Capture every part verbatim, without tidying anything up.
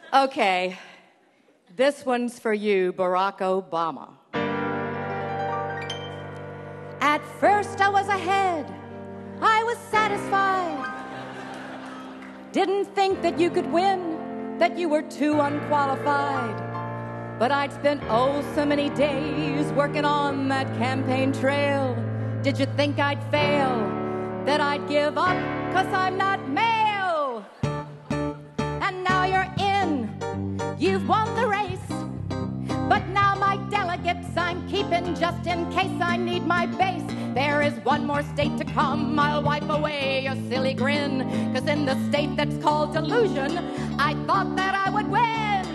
Okay, this one's for you, Barack Obama. At first I was ahead, I was satisfied. Didn't think that you could win, that you were too unqualified. But I'd spent oh so many days working on that campaign trail. Did you think I'd fail, that I'd give up, 'cause I'm not male? And now you're in, you've won the race. But now my delegates I'm keeping just in case I need my base. There is one more state to come, I'll wipe away your silly grin. 'Cause in the state that's called delusion, I thought that I would win.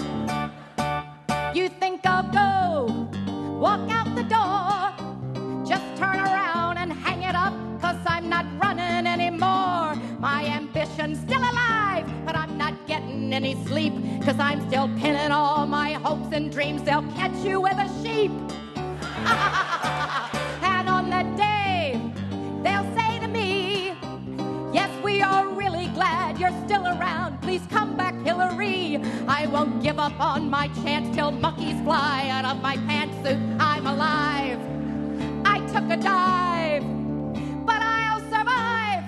You think I'll go, walk out the door, just turn around and hang it up, 'cause I'm not running anymore. My ambition's still alive, but I'm not getting any sleep, 'cause I'm still pinning all my hopes and dreams they'll catch you with a sheep. And on that day, they'll say to me, yes, we are really glad you're still around. Please come back, Hillary. I won't give up on my chance till monkeys fly out of my pantsuit. I'm alive. I took a dive, but I'll survive.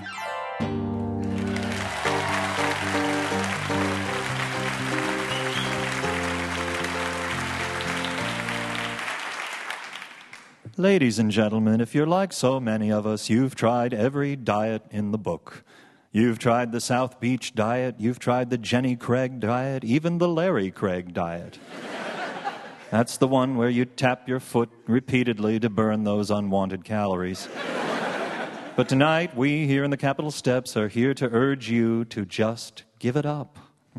Ladies and gentlemen, if you're like so many of us, you've tried every diet in the book. You've tried the South Beach diet, you've tried the Jenny Craig diet, even the Larry Craig diet. That's the one where you tap your foot repeatedly to burn those unwanted calories. But tonight, we here in the Capitol Steps are here to urge you to just give it up.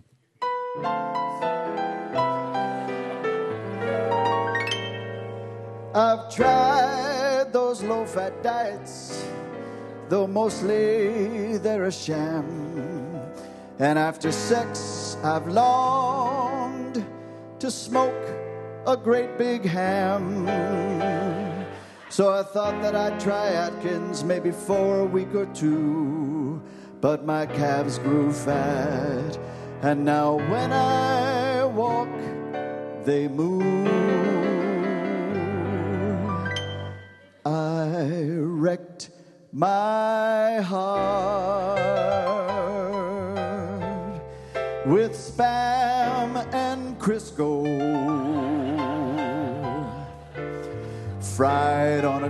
I've tried those low-fat diets, though mostly they're a sham. And after sex, I've longed to smoke a great big ham. So I thought that I'd try Atkins maybe for a week or two. But my calves grew fat, and now when I walk, they move. I wrecked my heart with Spam and Crisco, fried on a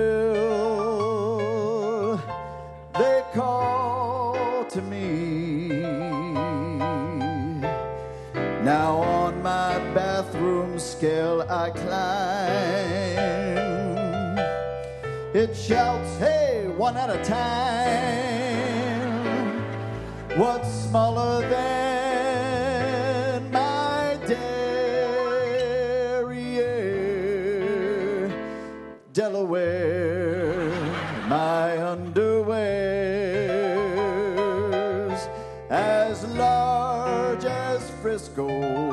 grill. They call to me. Now on my bathroom scale I climb. It shouts, hey, one at a time. What's smaller than my derriere? Delaware, my underwear's as large as Frisco.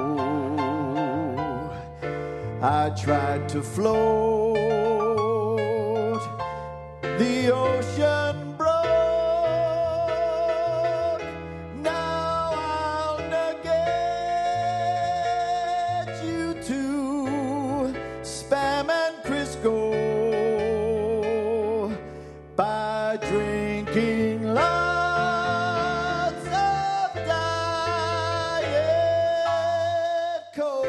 I tried to float, the ocean broke. Now I'll negate you too, Spam and Crisco, by drinking lots of Diet Coke.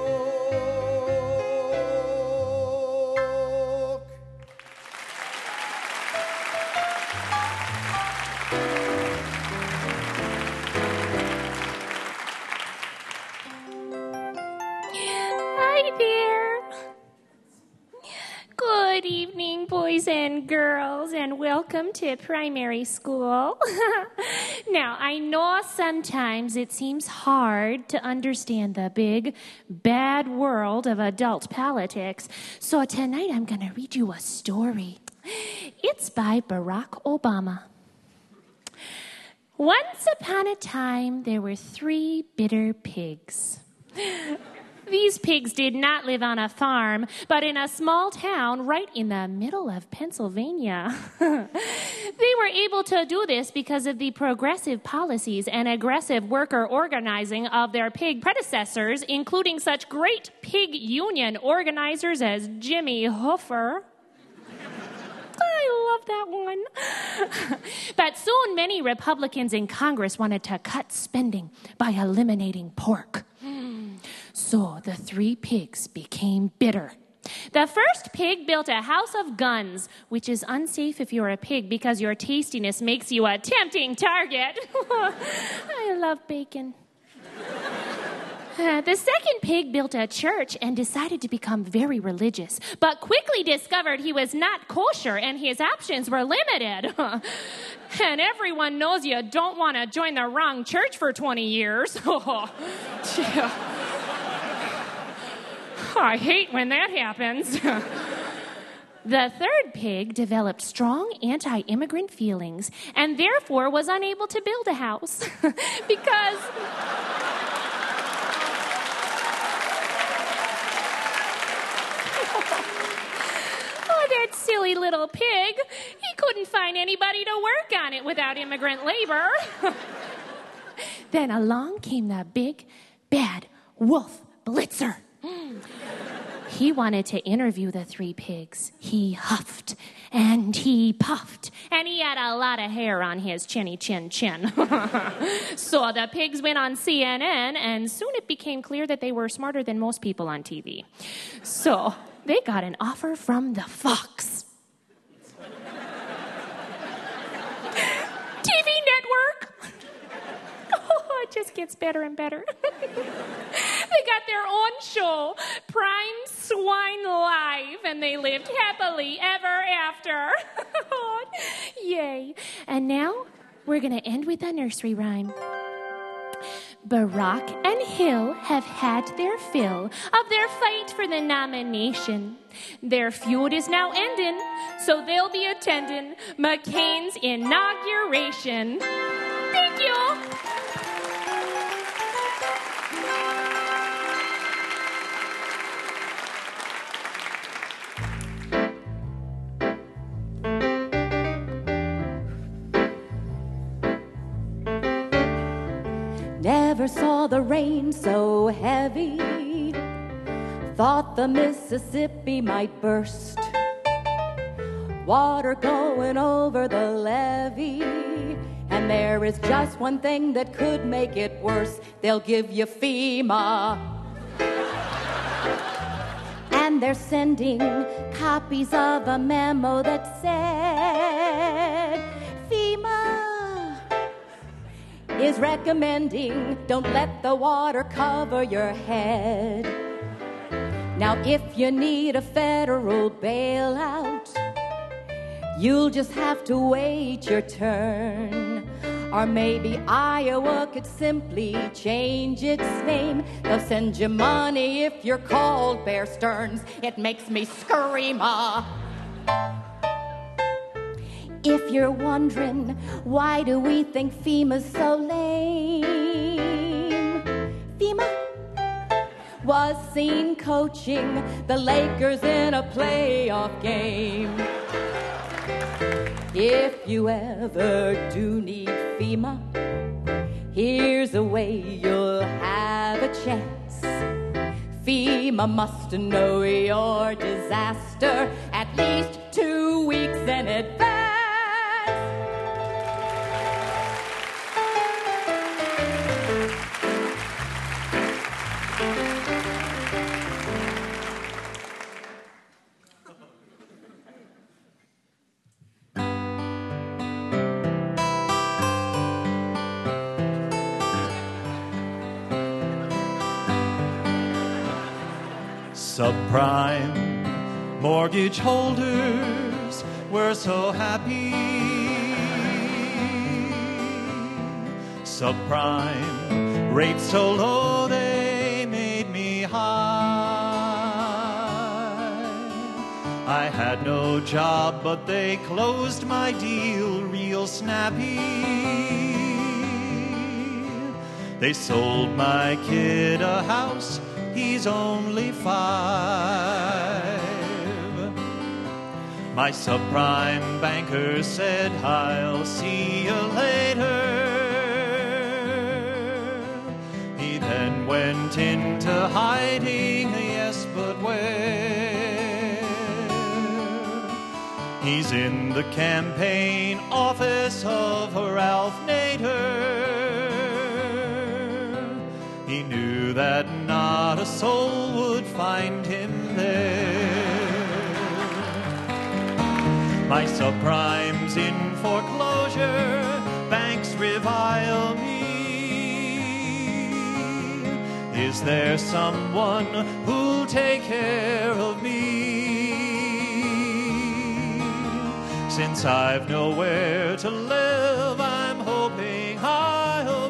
Good evening, boys and girls, and welcome to primary school. Now, I know sometimes it seems hard to understand the big, bad world of adult politics, so tonight I'm going to read you a story. It's by Barack Obama. Once upon a time, there were three bitter pigs. These pigs did not live on a farm, but in a small town right in the middle of Pennsylvania. They were able to do this because of the progressive policies and aggressive worker organizing of their pig predecessors, including such great pig union organizers as Jimmy Hoffa. I love that one. But soon many Republicans in Congress wanted to cut spending by eliminating pork. So the three pigs became bitter. The first pig built a house of guns, which is unsafe if you're a pig because your tastiness makes you a tempting target. I love bacon. Uh, the second pig built a church and decided to become very religious, but quickly discovered he was not kosher and his options were limited. And everyone knows you don't want to join the wrong church for twenty years. I hate when that happens. The third pig developed strong anti-immigrant feelings and therefore was unable to build a house because... Oh, that silly little pig. He couldn't find anybody to work on it without immigrant labor. Then along came the big, bad wolf Blitzer. He wanted to interview the three pigs. He huffed and he puffed, and he had a lot of hair on his chinny chin chin. So the pigs went on C N N, and soon it became clear that they were smarter than most people on T V. So they got an offer from the Fox. T V network. Oh, it just gets better and better. They got their own show, Prime Swine Live, and they lived happily ever after. Yay. And now we're going to end with a nursery rhyme. Barack and Hill have had their fill of their fight for the nomination. Their feud is now ending, so they'll be attending McCain's inauguration. Thank you. Never saw the rain so heavy, thought the Mississippi might burst. Water going over the levee, and there is just one thing that could make it worse. They'll give you FEMA. And they're sending copies of a memo that said, FEMA is recommending don't let the water cover your head. Now, if you need a federal bailout, you'll just have to wait your turn. Or maybe Iowa could simply change its name. They'll send you money if you're called Bear Stearns. It makes me scream. Ah. If you're wondering, why do we think FEMA's so lame? FEMA was seen coaching the Lakers in a playoff game. If you ever do need FEMA, here's a way you'll have a chance. FEMA must know your disaster at least two weeks in advance. Subprime mortgage holders were so happy. Subprime rates so low they made me high. I had no job, but they closed my deal real snappy. They sold my kid a house he's only five. My subprime banker said, I'll see you later. He then went into hiding, yes, but where? He's in the campaign office of Ralph Nader. He knew that not a soul would find him there. My subprime's in foreclosure, banks revile me. Is there someone who'll take care of me? Since I've nowhere to live, I'm hoping I'll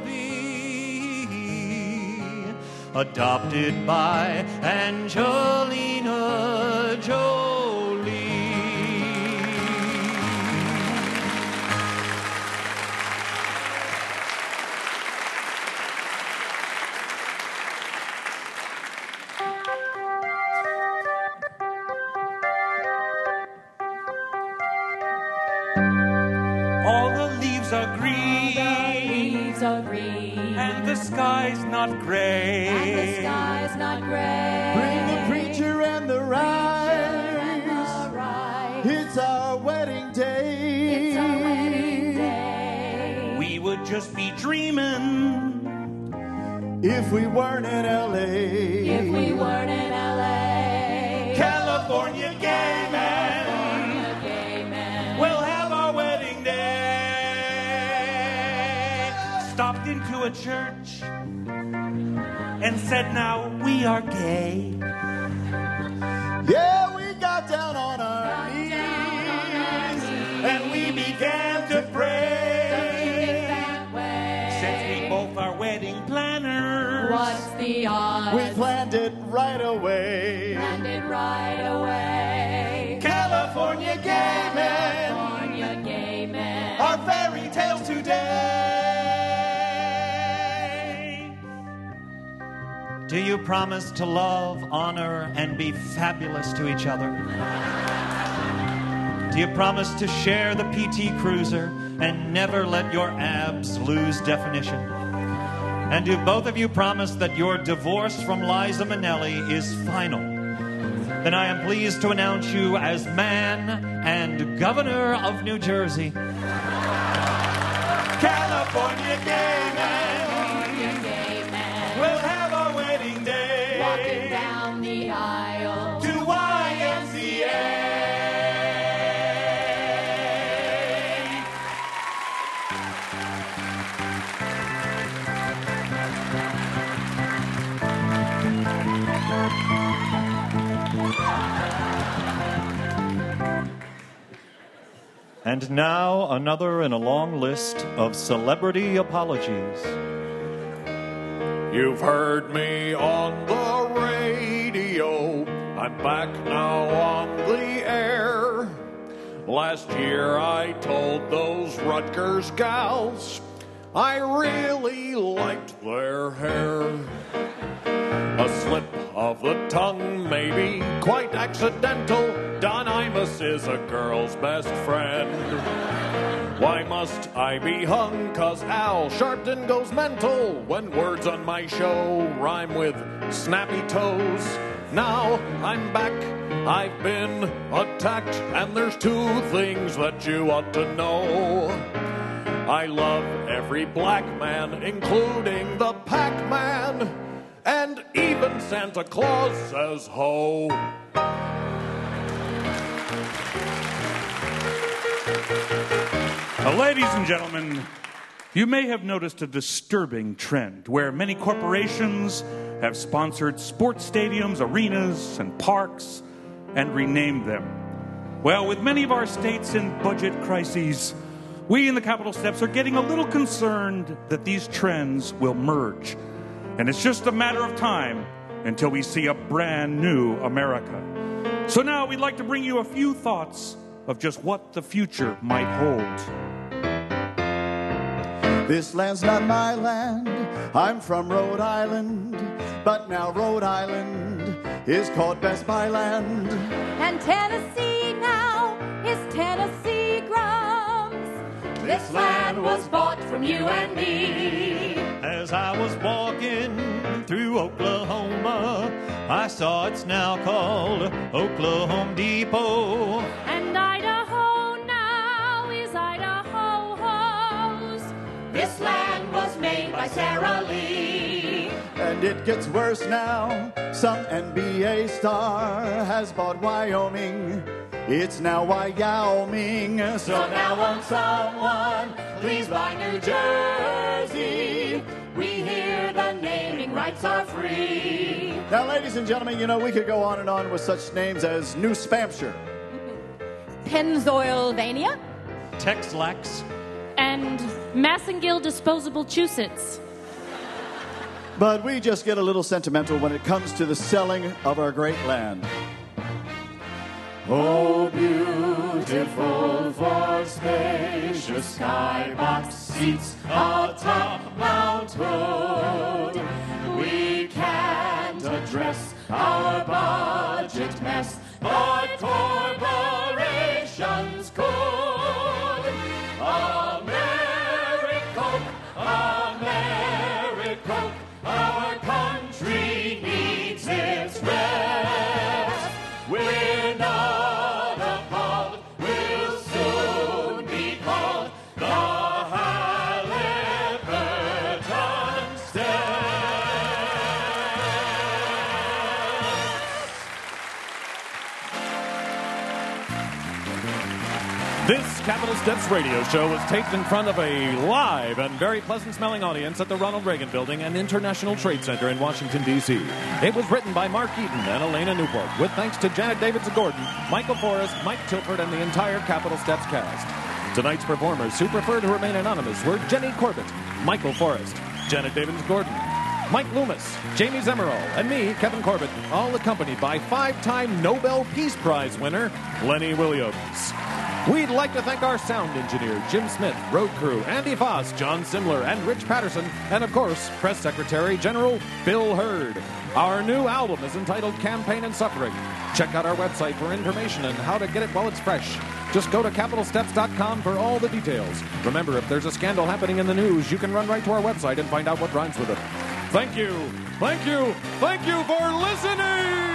be adopted by Angelina Jolie. And the sky's not gray. And the sky's not gray. Bring the preacher and the rice. It's our wedding day. It's our wedding day. We would just be dreaming if we weren't in L A. If we weren't in L A. California gay man. California gay man. We'll have our wedding day. Stopped into a church and said, now we are gay. Yeah, we got down on our, Got knees, down on our knees. And we began to pray. That way. Since we both are wedding planners, What's the odds? we planned it right away. Planned it right away. California gay men, California gay men. our fairy tales today. Do you promise to love, honor, and be fabulous to each other? Do you promise to share the P T Cruiser and never let your abs lose definition? And do both of you promise that your divorce from Liza Minnelli is final? Then I am pleased to announce you as man and governor of New Jersey. California gay men, California gay men. we'll have our wedding day. Walking down the aisle. To Y M C A. And now another in a long list of celebrity apologies. You've heard me on the radio. I'm back now on the air. Last year I told those Rutgers gals I really liked their hair. A slip of the tongue, maybe quite accidental. Don Imus is a girl's best friend. Why must I be hung? 'Cause Al Sharpton goes mental when words on my show rhyme with snappy toes. Now I'm back, I've been attacked, and there's two things that you ought to know. I love every black man, including the Pac-Man, and even Santa Claus says ho. Now, ladies and gentlemen, you may have noticed a disturbing trend where many corporations have sponsored sports stadiums, arenas, and parks and renamed them. Well, with many of our states in budget crises, we in the Capitol Steps are getting a little concerned that these trends will merge. And it's just a matter of time until we see a brand new America. So now we'd like to bring you a few thoughts of just what the future might hold. This land's not my land. I'm from Rhode Island, but now Rhode Island is called Best Buy Land. And Tennessee now is Tennessee Grums. This land was bought from you and me. As I was walking through Oklahoma, I saw it's now called Oklahoma Depot. And Idaho now is Idaho-Ho's. This land was made by Sara Lee. And it gets worse now. Some N B A star has bought Wyoming. It's now Wyoming. So now won't someone please buy New Jersey? We hear the naming rights are free. Now, ladies and gentlemen, you know, we could go on and on with such names as New Spampshire, Pennzoilvania, Texlax, And Massengill Disposable Chusets. but we just get a little sentimental when it comes to the selling of our great land. Oh, beautiful for spacious skybox seats atop Mount Hood. We can't address our budget mess, but corporations could. America, America, our country needs its rest. We're not appalled, we'll soon be called the Halliburton This Capital Steps radio show was taped in front of a live and very pleasant-smelling audience at the Ronald Reagan Building and International Trade Center in Washington, D C It was written by Mark Eaton and Elena Newport, with thanks to Janet Davidson-Gordon, Michael Forrest, Mike Tilford, and the entire Capital Steps cast. Tonight's performers, who prefer to remain anonymous, were Jenny Corbett, Michael Forrest, Janet Davidson-Gordon, Mike Loomis, Jamie Zemmerall, and me, Kevin Corbett, all accompanied by five-time Nobel Peace Prize winner Lenny Williams. We'd like to thank our sound engineer, Jim Smith, road crew, Andy Foss, John Simler, and Rich Patterson, and of course, Press Secretary General Bill Hurd. Our new album is entitled Campaign and Suffering. Check out our website for information on how to get it while it's fresh. Just go to capital steps dot com for all the details. Remember, if there's a scandal happening in the news, you can run right to our website and find out what rhymes with it. Thank you, thank you, thank you for listening!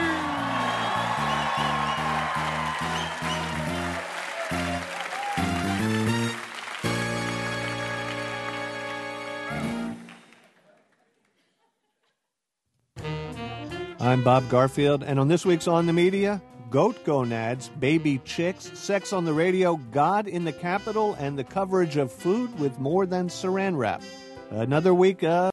I'm Bob Garfield, and on this week's On the Media, goat gonads, baby chicks, sex on the radio, God in the Capitol, and the coverage of food with more than saran wrap. Another week of